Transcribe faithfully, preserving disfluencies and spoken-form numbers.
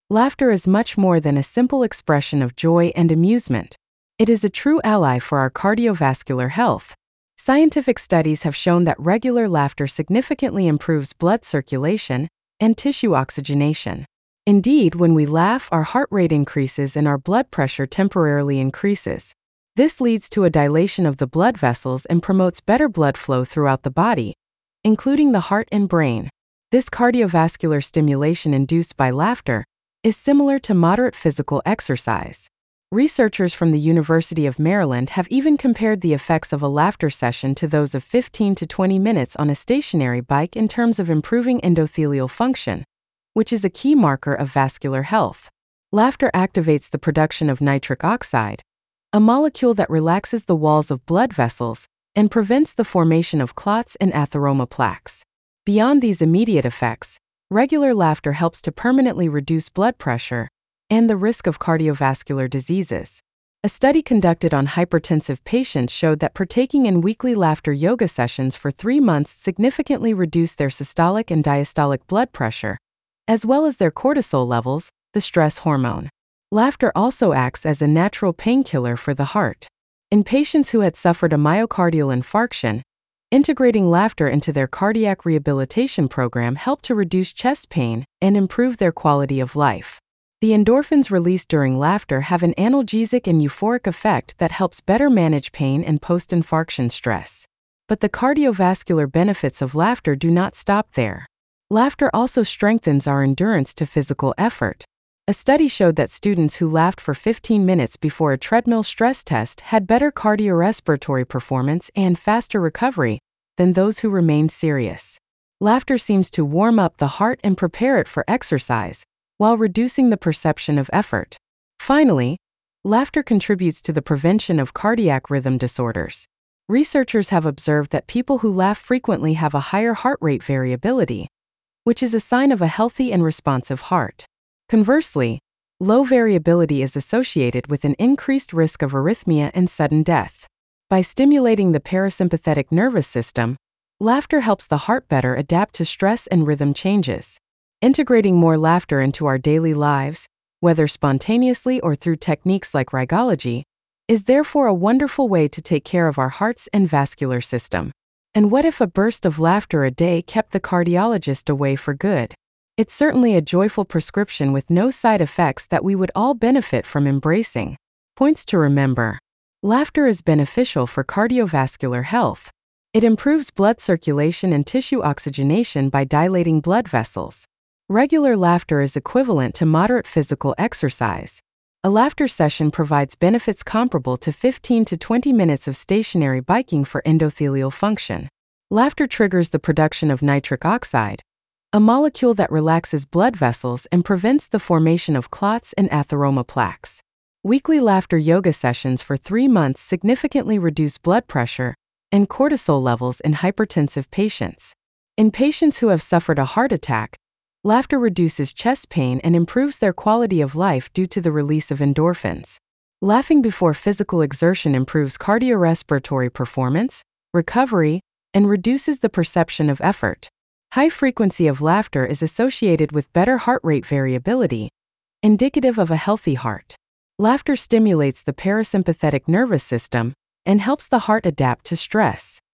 Laughter is much more than a simple expression of joy and amusement. It is a true ally for our cardiovascular health. Scientific studies have shown that regular laughter significantly improves blood circulation and tissue oxygenation. Indeed, when we laugh, our heart rate increases and our blood pressure temporarily increases. This leads to a dilation of the blood vessels and promotes better blood flow throughout the body, including the heart and brain. This cardiovascular stimulation induced by laughter is similar to moderate physical exercise. Researchers from the University of Maryland have even compared the effects of a laughter session to those of fifteen to twenty minutes on a stationary bike in terms of improving endothelial function, which is a key marker of vascular health. Laughter activates the production of nitric oxide, a molecule that relaxes the walls of blood vessels and prevents the formation of clots and atheroma plaques. Beyond these immediate effects, regular laughter helps to permanently reduce blood pressure and the risk of cardiovascular diseases. A study conducted on hypertensive patients showed that partaking in weekly laughter yoga sessions for three months significantly reduced their systolic and diastolic blood pressure, as well as their cortisol levels, the stress hormone. Laughter also acts as a natural painkiller for the heart. In patients who had suffered a myocardial infarction, integrating laughter into their cardiac rehabilitation program helped to reduce chest pain and improve their quality of life. The endorphins released during laughter have an analgesic and euphoric effect that helps better manage pain and post-infarction stress. But the cardiovascular benefits of laughter do not stop there. Laughter also strengthens our endurance to physical effort. A study showed that students who laughed for fifteen minutes before a treadmill stress test had better cardiorespiratory performance and faster recovery than those who remained serious. Laughter seems to warm up the heart and prepare it for exercise, while reducing the perception of effort. Finally, laughter contributes to the prevention of cardiac rhythm disorders. Researchers have observed that people who laugh frequently have a higher heart rate variability, which is a sign of a healthy and responsive heart. Conversely, low variability is associated with an increased risk of arrhythmia and sudden death. By stimulating the parasympathetic nervous system, laughter helps the heart better adapt to stress and rhythm changes. Integrating more laughter into our daily lives, whether spontaneously or through techniques like rhygology, is therefore a wonderful way to take care of our hearts and vascular system. And what if a burst of laughter a day kept the cardiologist away for good? It's certainly a joyful prescription with no side effects that we would all benefit from embracing. Points to remember. Laughter is beneficial for cardiovascular health. It improves blood circulation and tissue oxygenation by dilating blood vessels. Regular laughter is equivalent to moderate physical exercise. A laughter session provides benefits comparable to fifteen to twenty minutes of stationary biking for endothelial function. Laughter triggers the production of nitric oxide, a molecule that relaxes blood vessels and prevents the formation of clots and atheroma plaques. Weekly laughter yoga sessions for three months significantly reduce blood pressure and cortisol levels in hypertensive patients. In patients who have suffered a heart attack, laughter reduces chest pain and improves their quality of life due to the release of endorphins. Laughing before physical exertion improves cardiorespiratory performance, recovery, and reduces the perception of effort. High frequency of laughter is associated with better heart rate variability, indicative of a healthy heart. Laughter stimulates the parasympathetic nervous system and helps the heart adapt to stress.